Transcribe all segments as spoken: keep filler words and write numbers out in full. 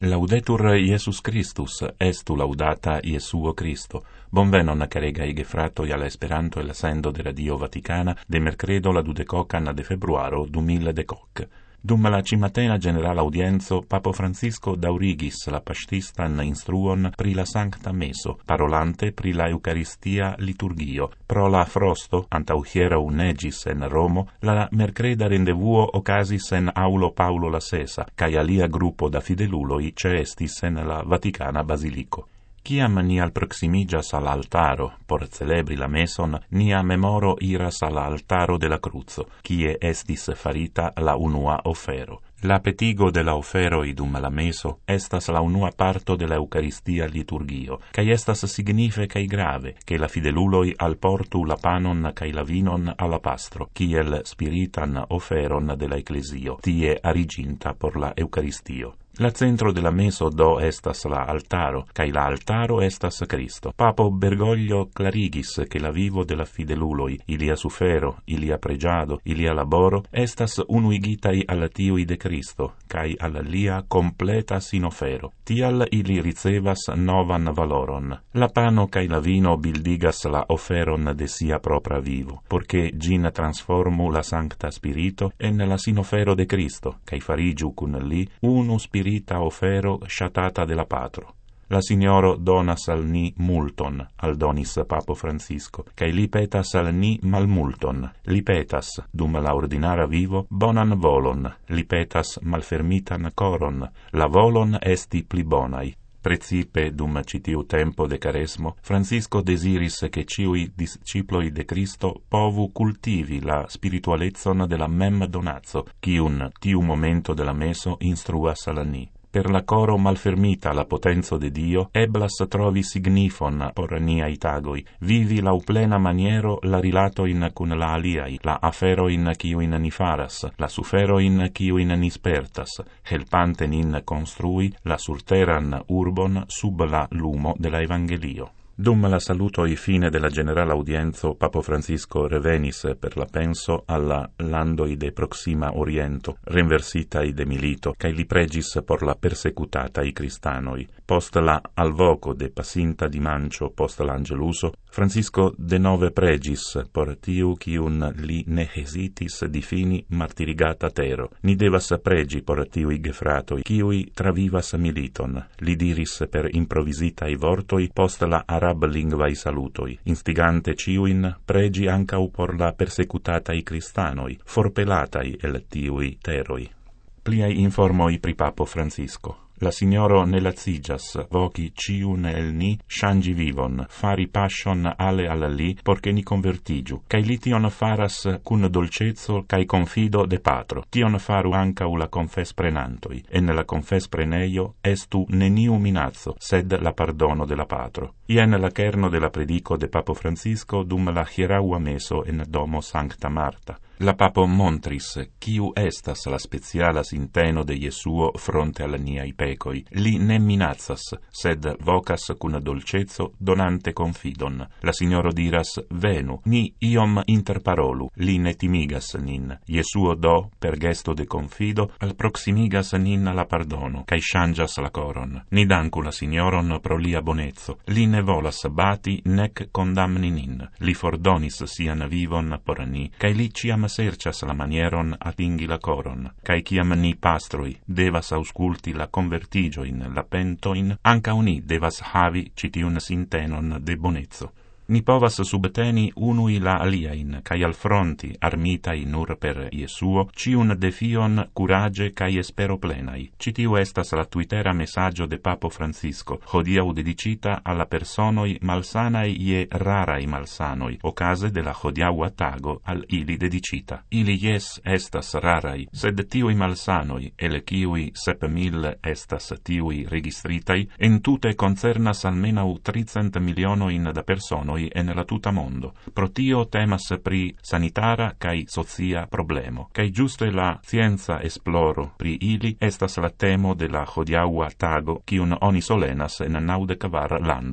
Laudetur Iesus Christus, estu laudata Iesuo Christo. Bonvenon caregai gefratoi alla Esperanto e la sendo de Radio Vaticana de mercredo la dudecocan de februaro du mille decoc. Dum la cimatena general audienzo, Papo Francisco daurigis la pastistan instruon pri la Sancta Meso, parolante pri la Eucaristia liturgio. Pro la frosto, antau hiera unegis en Romo, la mercreda rendevuo ocasis en aulo Paulo la Sesa, cae alia gruppo da fideluloi ceestis en la Vaticana Basilico. Ciam ni al proximigas al altaro, por celebri la meson, nia memoro iras al altaro de la cruzo, cie estis farita la unua ofero. La petigo de la ofero idum la meso estas la unua parto de la Eucaristia liturgio, cae estas signife cae grave, che la fideluloi alportu la panon cae la vinon alla pastro, ciel spiritan oferon de la Ecclesio, tie ariginta por la Eucaristio. La centro de la meso do estas la altaro, cae la altaro estas Cristo. Papo Bergoglio clarigis che la vivo de la fideluloi, ilia sufero, ilia pregiado, ilia laboro, estas unuigitai alla tiui de Cristo, cae alla lia completa sinofero. Tial ili ricevas novan valoron. La pano cae la vino bildigas la oferon de sia propra vivo, porche gin transformu la Sancta Spirito en la sinofero de Cristo, cae farigiu cun li unu spirita ofero shatata de la patro. La Signoro donas al ni multon, aldonis Papo Francisco, cae li petas al ni malmulton. Li petas, dum la ordinara vivo, bonan volon, li petas malfermitan coron, la volon esti pli bonai. Precipe, dum citiu tempo de caresmo, Francisco desiris che ciui disciploi de Cristo povu cultivi la spiritualezzon de la mem donazzo, cium tiu momento de la meso instruas al ni. Per la coro malfermita la potenzo de Dio, eblas trovi signifon por niai tagoi, vivi lau plena maniero la rilatoin cun la aliai, la aferoin ciuin ni faras, la suferoin ciuin ni spertas, helpante nin construi la surteran urbon sub la lumo de la Evangelio. Dum la salutoi fine della general audienzo, Papo Francisco revenis per la penso alla landoi de Proxima Oriento, renversitai de milito, cae li pregis por la persecutatai cristanoi. Post la alvoco de Passinta di Mancio post l'Angeluso, Francisco de nove pregis por tiu cium li ne hesitis difini martirigata tero. Ni devas pregi por tiui gefratoi, ciui travivas militon. Li diris per improvisitai vortoi post la arab lingvai salutoi, instigante ciuin pregi ancau por la persecutatai cristanoi, forpelatai el tiui teroi. Pliai informoi pri Papo Francisco. La Signoro ne lazigas, voci ciun el ni shangi vivon, fari passion ale alla li, porche ni convertigiu, cae li tion faras cun dolcezzo cae confido de patro. Tion faru ancau la confes prenantoi, en la confes preneio estu neniu minazzo, sed la pardono de la patro. Ien la kerno de la predico de Papo Francisco dum la hieraua meso en domo Sancta Marta. La Papo montris, ciu estas la speciala sinteno de Iesuo fronte alla niai pecoi. Li ne minazas, sed vocas cun dolcezzo, donante confidon. La Signoro diras, venu, ni iom interparolu, li ne timigas nin. Iesuo do, per gesto de confido, al proximigas nin la pardono, cae shangias la coron. Ni dancu la Signoron pro lia bonezzo. Li ne volas bati, nec condamni nin. Li fordonis sian vivon por ni, cae li ciam sercias la manieron atingi la coron, cae ciam ni pastroi devas ausculti la convertigioin, la pentoin, anca uni devas havi citiun sintenon de bonezzo. Ni povas subteni unui la aliain, cae al fronti, armitai nur per Iesuo, ciun defion curage cae espero plenai. Citiu estas la twittera messaggio de Papo Francisco, hodiau dedicita alla personoi malsanai ie rarai malsanoi, ocase de la hodiaua tago al ili dedicita. Ili ies estas rarai, sed tiui malsanoi, ele ciui sep mil estas tiui registritai, en tute concernas almenau tricent milionoin da personoi en la tuta mondo. Pro tio temas pri sanitara cae socia problemo, cae giuste la scienza esploro pri ili estas la temo de la hodiaua tago cium oni solenas en naudec var landoi.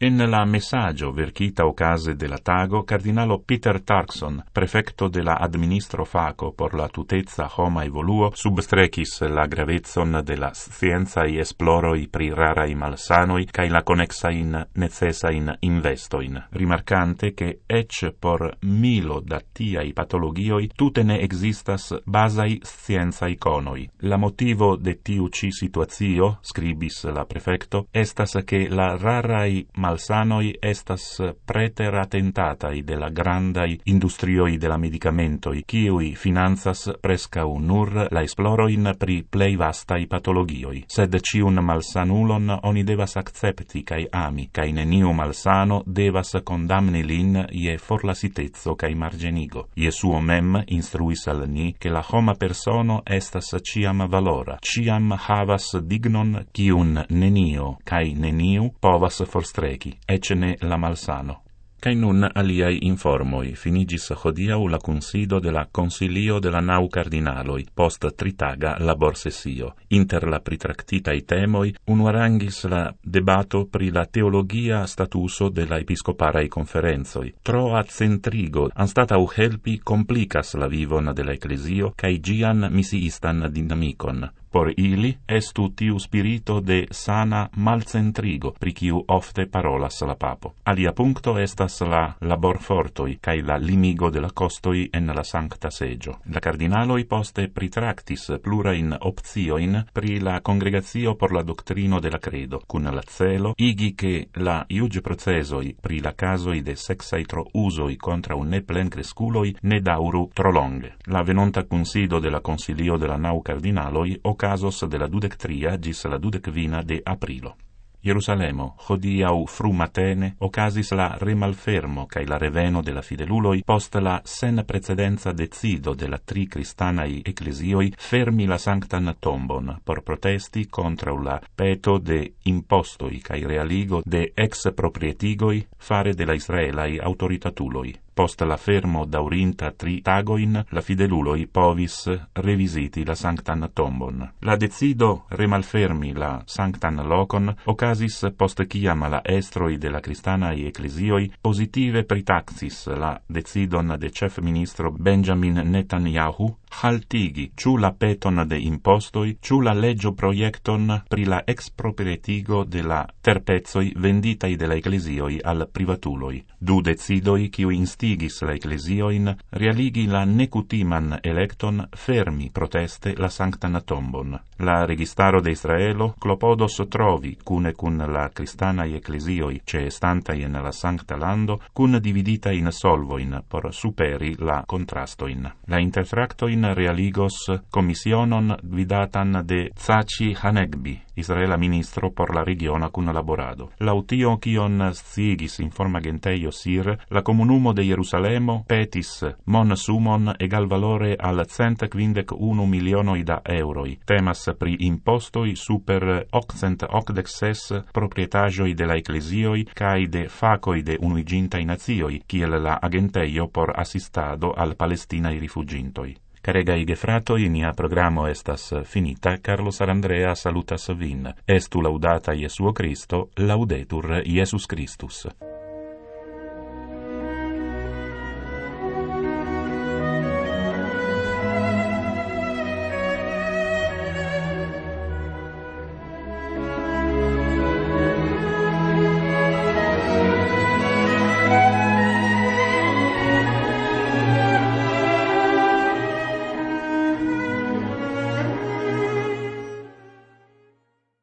En la messaggio verkita ocase de la tago, cardinalo Peter Turkson, prefecto de la administro faco por la tutezza homa evoluo, substrecis la gravezzon de la scienzae esploroi pri rarai malsanoi cae la connexain necessain investoin, rimarcante che ec por milo da tiai patologioi tute ne existas basai scienzae conoi. La motivo de tiu ci situatio, scribis la prefecto, estas che la rarai malsanoi estas preter attentatai de la grandai industrioi de la medicamentoi, kiui finanzas prescau nur la esploroin pri plei vastai patologioi. Sed ciun malsanulon oni devas accepti cae ami, cae neniu malsano devas condamni lin ie forlasitezzo cae margenigo. Iesuo mem instruis al ni che la homa persono estas ciam valora, ciam havas dignon ciun nenio cae neniu povas forstreki, ecce ne la malsano. Cae nun aliai informoi, finigis hodiau la consido de la Consilio de la Nau Cardinaloi, post tritaga labor sessio. Inter la pritractitai temoi, unuarangis la debato pri la teologia statuso de la episcoparai conferenzoi. Troa centrigo, anstatau helpi, complicas la vivon de la ecclesio, cae gian misiistan dinamicon. Por ili estu tiu spirito de sana malcentrigo, pri kiu ofte parolas la papo. Alia puncto estas la laborfortoi, cae la limigo de la costoi en la sancta seggio. La cardinaloi poste pritractis plurain opzioin pri la congregatio por la doctrino de la credo, cun la celo igi che la iuge procesoi pri la casoi de sexai tro usoi contra un ne plen cresculoi ne dauru tro longe. La venonta consido de la Consilio de la Nau Cardinaloi o casos de la dudectria gis la dudecvina de aprilo. Jerusalemo, hodiau fru matene, ocasis la remalfermo cae la reveno de la fideluloi post la sen precedenza decido de la tri cristanai ecclesioi fermi la sanctan tombon por protesti contra la peto de impostoi cae realigo de ex proprietigoi fare de la Israelai autoritatuloi. Post la fermo daurinta tri tagoin, la fideluloi povis revisiti la sanctan tombon. La decido remalfermi la sanctan locon ocasis post ciam la estroi de la cristanae ecclesioi positive pritaxis la decidon de chef ministro Benjamin Netanyahu haltigi ciu la peton de impostoi, ciu la legio proiecton pri la exproprietigo de la terpezoi venditai de la ecclesioi al privatuloi. Du decidoi kiu instigis la ecclesioin realigi la necutiman electon fermi proteste la sanctan tombon. La registaro de Israelo clopodos trovi cune cun la cristanae ecclesioi ce estantai in la sancta lando cun dividita in solvoin por superi la contrastoin. La intertractoin realigos commissionon guidatan de Tzachi Hanegbi, Israela ministro por la regiona cun laborado. Lautio cion sciigis in forma genteio sir, la comunumo de Jerusalemo petis mon sumon egal valore al cent quindec unu milionoi da euroi. Temas pri impostoi super octcent octec ses proprietagioi de la ecclesioi cae de facoi de unuigintai nazioi, kiel la agenteio por assistado al Palestinae rifugintoi. Caregai gefratoi, nia programo estas finita. Carlos Arandrea salutas vin. Estu laudata Iesuo Christo, laudetur Iesus Christus.